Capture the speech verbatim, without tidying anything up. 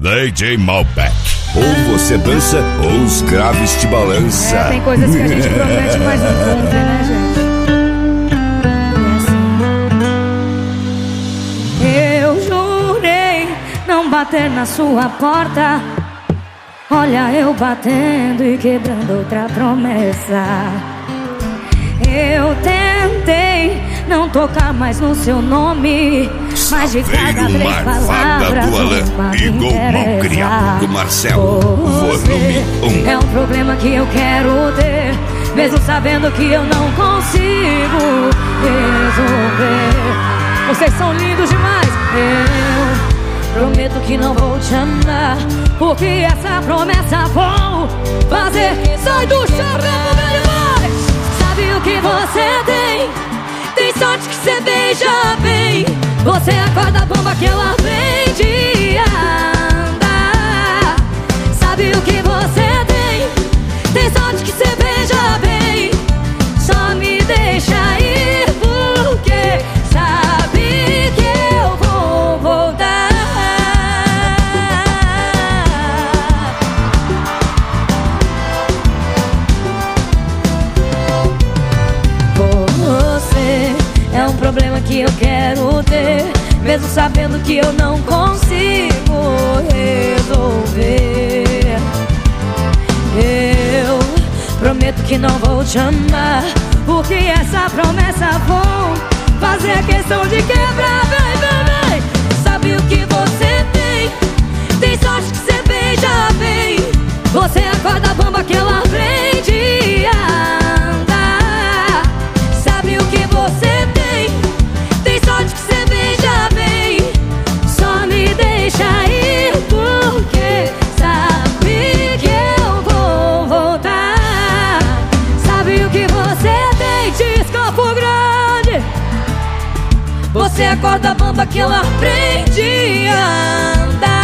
D J Malbec. Ou você dança ou os graves te balança. É, tem coisas que a gente promete, mas não cumpre, né, gente? É assim. Eu jurei não bater na sua porta. Olha eu batendo e quebrando outra promessa. Eu tentei não tocar mais no seu nome, mas de cada três palavras do Alain, igual mal criado do Marcelo. Volume um. É um problema que eu quero ter, mesmo sabendo que eu não consigo resolver. Vocês são lindos demais. Eu prometo que não vou te amar, porque essa promessa vou fazer. Sai do chão, meu demais. Sabe o que você tem? Tem sorte que você beija bem. Você é a corda bamba que ela aprende a andar. Sabe o que você tem? Tem sorte que você beija bem. Só me deixa ir porque sabe que eu vou voltar. Você é um problema que eu quero ter, mesmo sabendo que eu não consigo resolver. Eu prometo que não vou te amar, porque essa promessa vou fazer questão de quebrar. Vem, vem, vem. Sabe o que você tem? Tem sorte que você beija bem. Você é a corda bamba que ela aprende a andar. Sabe o que você tem? Tem sorte que você beija bem. Só me deixa ir porque sabe que eu vou voltar. Sabe o que você tem? Diz Campo Grande. Você é a corda bamba que ela aprende a andar.